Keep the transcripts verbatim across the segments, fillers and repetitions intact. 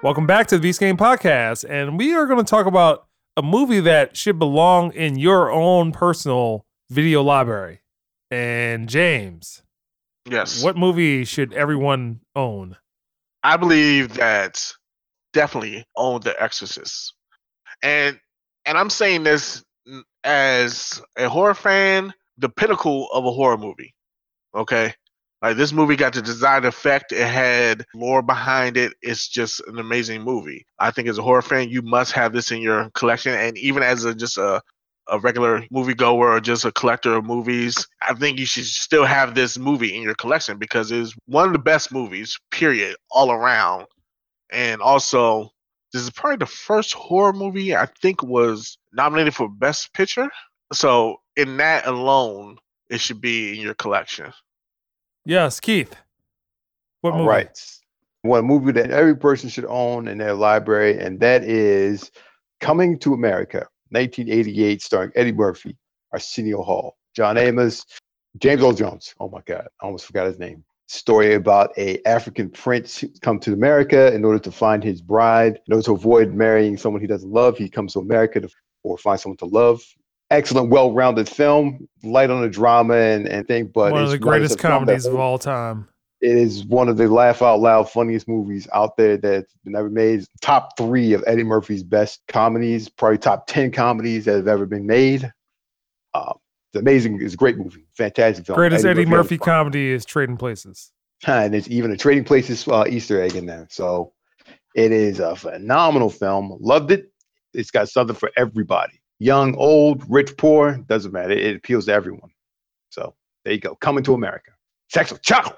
Welcome back to the Beast Game Podcast, and we are going to talk about a movie that should belong in your own personal video library. And James, yes, what movie should everyone own? I believe that definitely own The Exorcist, and and I'm saying this as a horror fan, the pinnacle of a horror movie. Okay. Like, this movie got the desired effect. It had lore behind it. It's just an amazing movie. I think as a horror fan, you must have this in your collection. And even as a just a, a regular moviegoer or just a collector of movies, I think you should still have this movie in your collection because it's one of the best movies, period, all around. And also, this is probably the first horror movie I think was nominated for Best Picture. So in that alone, it should be in your collection. Yes, Keith. What All movie? right. One movie that every person should own in their library, and that is Coming to America, nineteen eighty-eight, starring Eddie Murphy, Arsenio Hall, John Amos, James Earl Jones. Oh my God, I almost forgot his name. Story about a African prince who come to America in order to find his bride. In order to avoid marrying someone he doesn't love, he comes to America to or find someone to love. Excellent, well-rounded film, light on the drama and, and thing, but one it's of the greatest comedies that, of all time. It is one of the laugh out loud funniest movies out there that's been ever made. Top three of Eddie Murphy's best comedies, probably top ten comedies that have ever been made. Uh, it's amazing. It's a great movie, fantastic film. Greatest Eddie, Eddie Murphy, Murphy comedy is Trading Places, and there's even a Trading Places uh, Easter egg in there. So it is a phenomenal film. Loved it. It's got something for everybody. Young, old, rich, poor, doesn't matter. It appeals to everyone. So there you go. Coming to America. Sex with chocolate.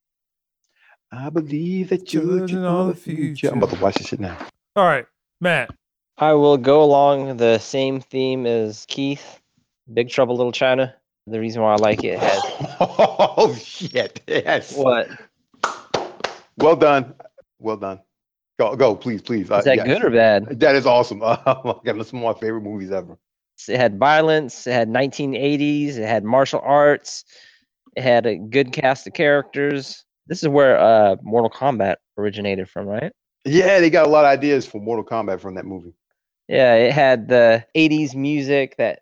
I believe that you're in all the future. I'm about to watch this shit now. All right, Matt. I will go along the same theme as Keith. Big Trouble Little China. The reason why I like it has. Oh shit! Yes. What? Well done. Well done. Go, go, please, please. Is that uh, yes. good or bad? That is awesome. Oh my God, that's one of my favorite movies ever. It had violence. It had nineteen eighties. It had martial arts. It had a good cast of characters. This is where uh, Mortal Kombat originated from, right? Yeah, they got a lot of ideas for Mortal Kombat from that movie. Yeah, it had the eighties music that.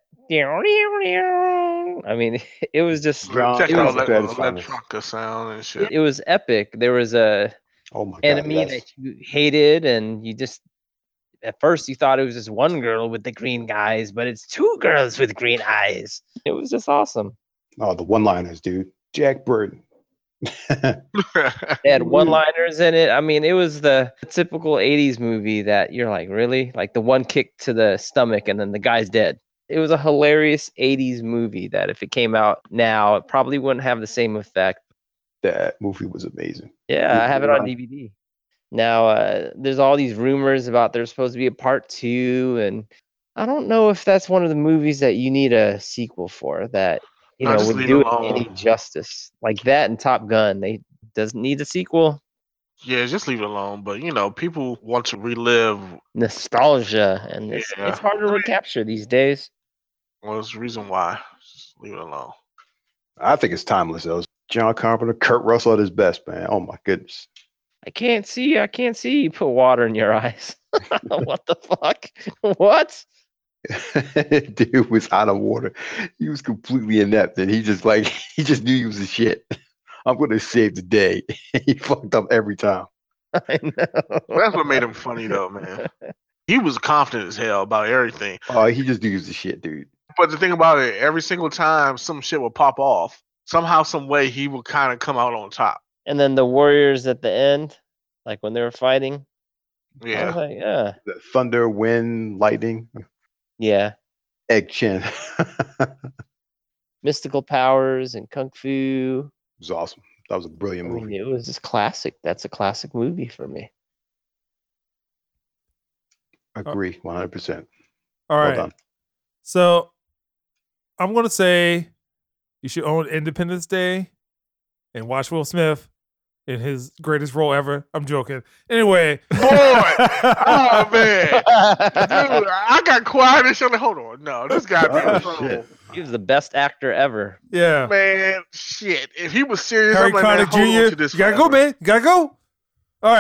I mean, it was just. John, it was, that, that trucker sound and shit. It was epic. There was a. Oh my God, enemy yes. that you hated, and you just at first you thought it was just one girl with the green eyes, but it's two girls with green eyes. It was just awesome. Oh, the one-liners, dude. Jack Burton. They had one-liners in it. I mean, it was the typical eighties movie that you're like, really? Like the one kick to the stomach and then the guy's dead. It was a hilarious eighties movie that if it came out now, it probably wouldn't have the same effect. That movie was amazing. Yeah, I have it on D V D. Now, uh, there's all these rumors about there's supposed to be a part two, and I don't know if that's one of the movies that you need a sequel for that, you know, would do it any justice. Like that and Top Gun, they doesn't need a sequel. Yeah, just leave it alone. But, you know, people want to relive nostalgia, and it's, yeah. it's hard to recapture these days. Well, that's the reason why. Just leave it alone. I think it's timeless, though. John Carpenter, Kurt Russell at his best, man. Oh my goodness. I can't see. I can't see. You put water in your eyes. What the fuck? What? Dude was out of water. He was completely inept, and he just like he just knew he was a shit. I'm gonna save the day. He fucked up every time. I know. That's what made him funny, though, man. He was confident as hell about everything. Oh, he just knew he was a shit, dude. But the thing about it, every single time some shit would pop off. Somehow, some way, he would kind of come out on top. And then the warriors at the end, like when they were fighting. Yeah. I was like, yeah. The thunder, wind, lightning. Yeah. Egg chin. Mystical powers and kung fu. It was awesome. That was a brilliant I movie. mean, it was just classic. That's a classic movie for me. Agree, one hundred percent. All right. Well done. So I'm going to say you should own Independence Day and watch Will Smith in his greatest role ever. I'm joking. Anyway. Boy. Oh, man. Dude, I got quiet and shit. Like, hold on. No, this guy. Oh, he was the best actor ever. Yeah. Man, shit. If he was serious, Harry I'm like, man, Connick hold on Junior to this You gotta forever. go, man. You gotta go. All right.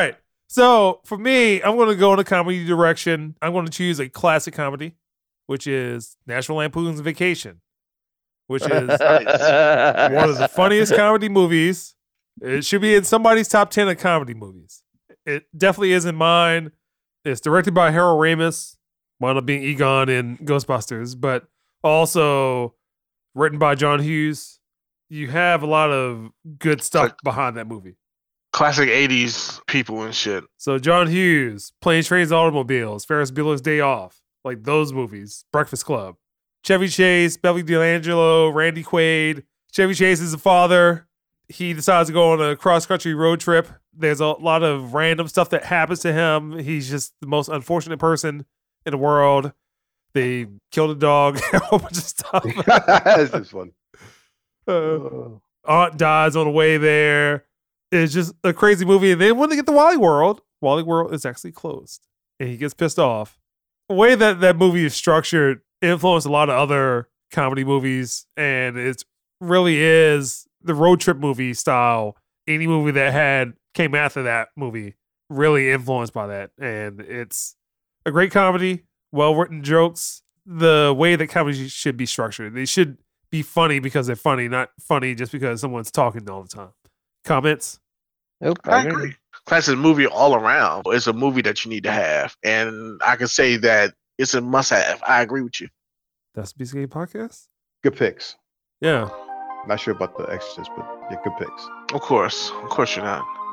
So for me, I'm going to go in a comedy direction. I'm going to choose a classic comedy, which is National Lampoon's Vacation, which is one of the funniest comedy movies. It should be in somebody's top ten of comedy movies. It definitely is in mine. It's directed by Harold Ramis, wound up being Egon in Ghostbusters, but also written by John Hughes. You have a lot of good stuff behind that movie. Classic eighties people and shit. So John Hughes, Planes, Trains, Automobiles, Ferris Bueller's Day Off, like those movies, Breakfast Club. Chevy Chase, Beverly D'Angelo, Randy Quaid. Chevy Chase is a father. He decides to go on a cross-country road trip. There's a lot of random stuff that happens to him. He's just the most unfortunate person in the world. They killed a dog, a whole bunch of stuff. This is fun. Uh, aunt dies on the way there. It's just a crazy movie. And then when they get to Wally World, Wally World is actually closed. And he gets pissed off. The way that that movie is structured influenced a lot of other comedy movies. And it really is the road trip movie style. Any movie that had came after that movie really influenced by that. And it's a great comedy, well-written jokes. The way that comedy should be structured. They should be funny because they're funny, not funny just because someone's talking all the time. Comments? Nope. I agree. Classic movie all around. It's a movie that you need to have. And I can say that it's a must have. I agree with you. That's B C Game Podcast? Good picks. Yeah. Not sure about the Exorcist, but yeah, good picks. Of course. Of course you're not.